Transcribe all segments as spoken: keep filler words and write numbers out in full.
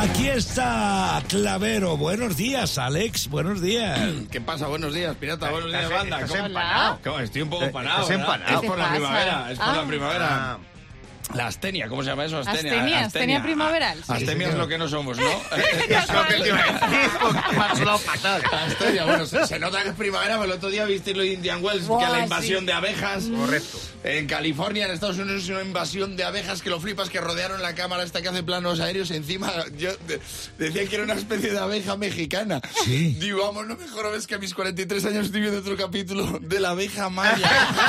Aquí está Clavero. Buenos días, Alex. Buenos días. ¿Qué pasa? Buenos días, pirata. Buenos días, ¿Estás- banda. estás ¿Cómo- empanado? ¿Cómo? Estoy un poco empanado. ¿Estás ¿verdad? empanado? Es por ¿Qué la pasa? primavera. Es por Ah. la primavera. Ah, La astenia, ¿cómo se llama eso? Astenia. Astenia, astenia primaveral. Sí. Astenia es lo que no somos, ¿no? es lo que te iba a decir, porque me ha sonado fatal. Astenia, bueno, se, se nota que es primavera, pero el otro día viste lo de Indian Wells, Buah, que la invasión sí. de abejas. Correcto. En California, en Estados Unidos, es una invasión de abejas que lo flipas, que rodearon la cámara esta que hace planos aéreos. Encima, yo de, decía que era una especie de abeja mexicana. Sí. Digo, vamos, no mejor ves que a mis cuarenta y tres años estoy viendo otro capítulo de la abeja maya.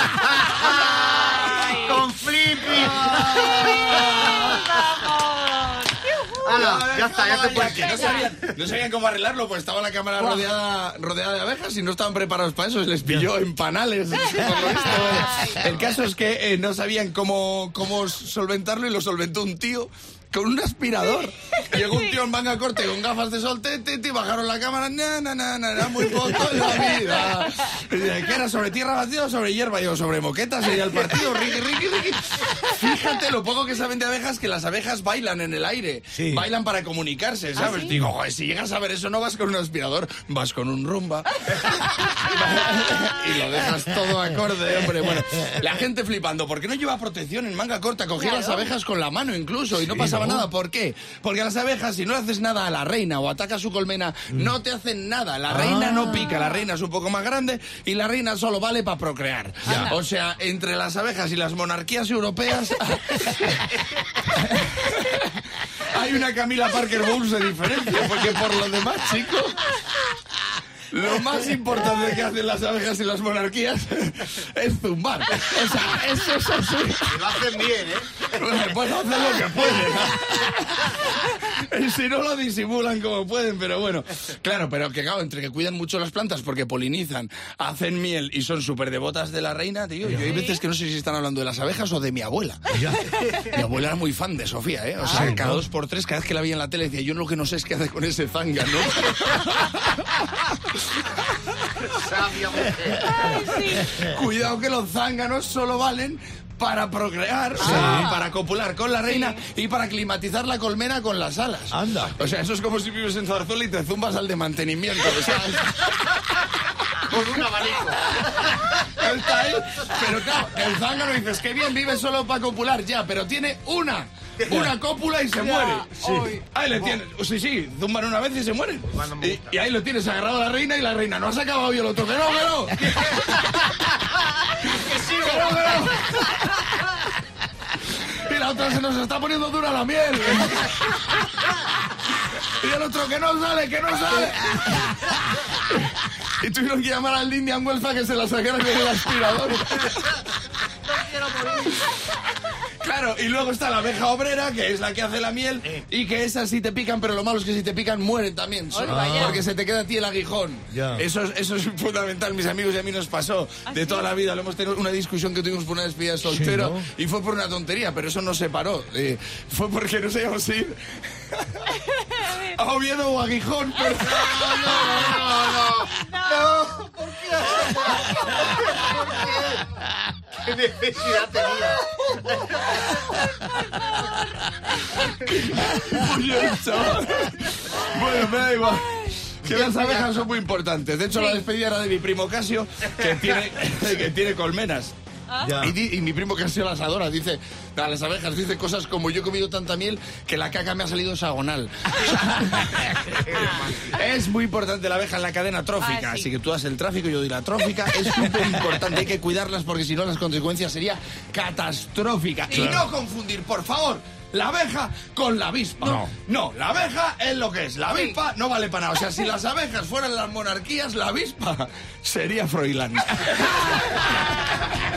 ¡Con Flippy! ¡Hala! Ya está, ya te puedes Que no sabían, no sabían cómo arreglarlo, pues estaba la cámara rodeada, rodeada de abejas y no estaban preparados para eso, se les pilló en panales. Por lo visto. El caso es que eh, no sabían cómo, cómo solventarlo y lo solventó un tío con un aspirador. Llegó un tío en manga corta con gafas de sol, te, te, te, bajaron la cámara, na, na, na, na, na, muy poco en la vida. ¿Qué era? ¿Sobre tierra vacía o sobre hierba? Yo, sobre moqueta sería el partido, Ricky, Ricky, Ricky. Fíjate lo poco que saben de abejas, que las abejas bailan en el aire. Sí. Bailan para comunicarse, ¿sabes? ¿Ah, sí? Digo, joder, si llegas a ver eso no vas con un aspirador, vas con un rumba. Y lo dejas todo acorde, hombre. Bueno, la gente flipando, ¿por qué no lleva protección en manga corta? Cogía Claro. las abejas con la mano incluso y no Sí, pasaba ¿no? nada. ¿Por qué? Porque a las abejas, si no le haces nada a la reina o atacas su colmena, no te hacen nada. La reina Ah. no pica, la reina es un poco más grande y la reina solo vale para procrear. Ya. O sea, entre las abejas y las monarquías europeas hay una Camila Parker Bowles de diferencia, porque por lo demás, chicos, lo más importante que hacen las abejas y las monarquías es zumbar. O sea, eso es así. Y lo hacen bien, ¿eh? Bueno, pues hacen lo que pueden. Y si no lo disimulan como pueden, pero bueno. Claro, pero que claro, entre que cuidan mucho las plantas porque polinizan, hacen miel y son súper devotas de la reina, tío. Yo hay veces que no sé si están hablando de las abejas o de mi abuela. Ya. Mi abuela era muy fan de Sofía, ¿eh? O sea, Sí, cada ¿no? dos por tres, cada vez que la veía en la tele, decía, yo lo que no sé es qué hace con ese zanga, ¿no? Sabia mujer. Ay, sí. Cuidado que los zánganos solo valen para procrear, o Sí. sea, para copular con la reina y para climatizar la colmena con las alas. Anda. O sea, eso es como si vives en Zarzuela y te zumbas al de mantenimiento, ¿sabes? Con un abanico. Está ahí, pero claro, el zángano dices, qué bien, vive solo para copular, ya, pero tiene una, una cópula y se muere. Sí. Ahí le tienes, sí, sí, zumban una vez y se mueren. Cuando me Y, gusta. y ahí lo tienes agarrado a la reina y la reina, no has acabado yo el otro, que no, que no. Que sigo. no, que no. Y la otra se nos está poniendo dura la miel. Y el otro que no sale, que no sale. Y tuvieron que llamar al Indian Wells para que se la sacaran con el aspirador. Claro, y luego está la abeja obrera, que es la que hace la miel, y que esas sí te pican, pero lo malo es que si te pican mueren también. Ay, vaya. Porque se te queda a ti el aguijón. Ya. Eso, es, eso es fundamental, mis amigos, y a mí nos pasó de toda la vida. Lo hemos tenido una discusión que tuvimos por una despedida de soltero, ¿no? y fue por una tontería, pero eso nos separó. Eh, fue porque no sabíamos si ir a Oviedo o a Gijón. Pero... No, no, no. No, ¿por qué? ¿Por qué? ¿Qué necesidad tenía? Oye, chaval. Bueno, me da igual. Que las abejas son muy importantes. De hecho, Sí. la despedida era de mi primo Casio, que tiene, que tiene colmenas. Ya. Y, di- y mi primo Casio las adora. Dice, a las abejas dice cosas como, yo he comido tanta miel que la caca me ha salido hexagonal. Es muy importante la abeja en la cadena trófica. Ah, sí. Así que tú das el tráfico, yo doy la trófica. Es súper importante, hay que cuidarlas porque si no las consecuencias sería catastrófica. Y no confundir, por favor, la abeja con la avispa. No. No, la abeja es lo que es. La avispa no vale para nada. O sea, si las abejas fueran las monarquías, la avispa sería Froilán.